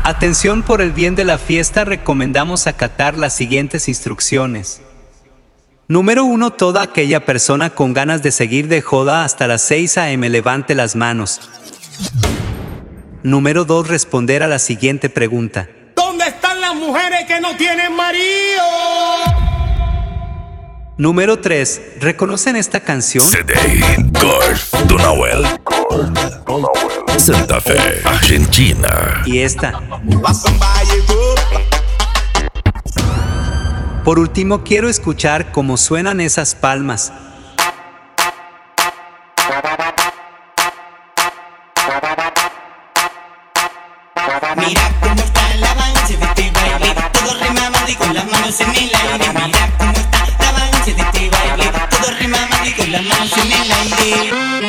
Atención, por el bien de la fiesta recomendamos acatar las siguientes instrucciones. Número 1. Toda aquella persona con ganas de seguir de joda hasta las 6 a.m. levante las manos. Número 2. Responder a la siguiente pregunta. ¿Dónde están las mujeres que no tienen marido? Número 3. ¿Reconocen esta canción? CD Golf do Nahuel, Santa Fe, Argentina. Y esta. Por último, quiero escuchar cómo suenan esas palmas. Mira cómo está el avance de este baile, todo remamado y con las manos en el aire. Mira cómo está el avance de este baile, todo remamado y con las manos en el aire.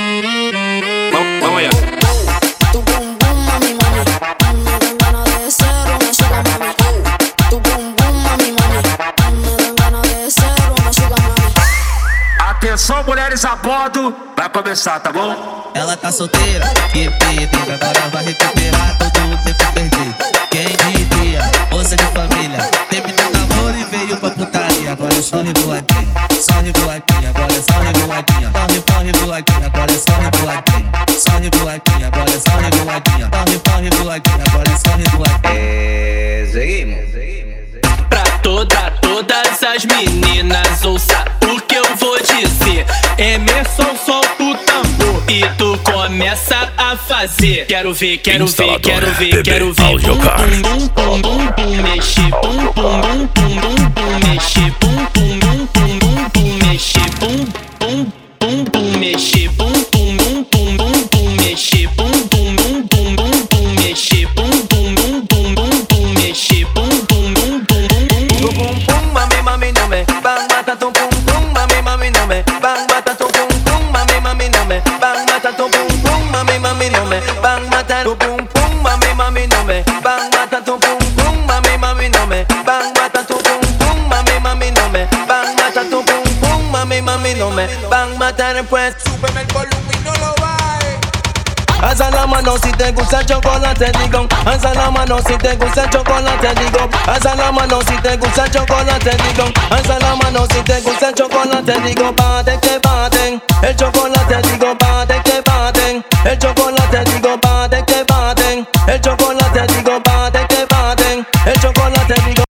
Vamos allá. Tu bum bum mami mami, me dan ganas de ser una sugar mami. Tu bum bum mami mami, me dan ganas de ser uma sugar mami. Atenção, mulheres a bordo, vai começar, tá bom? Ela tá solteira, que pedido, agora vai recuperar todo o tempo perdido. Quem diria, moça de família, terminou o namoro e veio pra putaria. Agora é só revoadinha, agora é só revoadinha. Só revoadinha, agora é só revoadinha. Só revoadinha, agora é só revoadinha. Só revoadinha, agora é só revoadinha. Seguimos. Pra todas as meninas, ouça o que eu vou dizer. Emerson, solta o tambor e tu começa a fazer. Quero ver, quero ver, quero ver, quero ver. Bum, bum, bum, bum, bum, mexer. Bum, bum, bum, bum, bum, bum, mexer. Bum, bum, bum, bum, bum, bum, mexer. Bum, bum, bum, bum, mexer. Bum, bum, bum, bum, bum, bum, mexer. Bum, bum, bum, bum, bum, bum, mexer. Bum, bum, bum, bum, bum, bum, mexer. Bum, bum, bum, bum, bum, bum. Pum pum mami mami no me bang mata tu pum pum mami mami no me bang mata tu pum pum mami mami no me bang mata tu pum pum mami mami no me bang mata tu pum pum mami mami no me bang mata tu pum pum mami mami no me bang mata tu pum pum mami mami no me bang mata tu pum pum mami mami no me bang mata después. Súbeme el volumen y no lo bajes. Alza la mano si te gusta el chocolate, digo. Alza la mano si te gusta el chocolate, digo. Alza la mano si te gusta el chocolate, digo. Alza la mano si te gusta el chocolate, digo. Bate,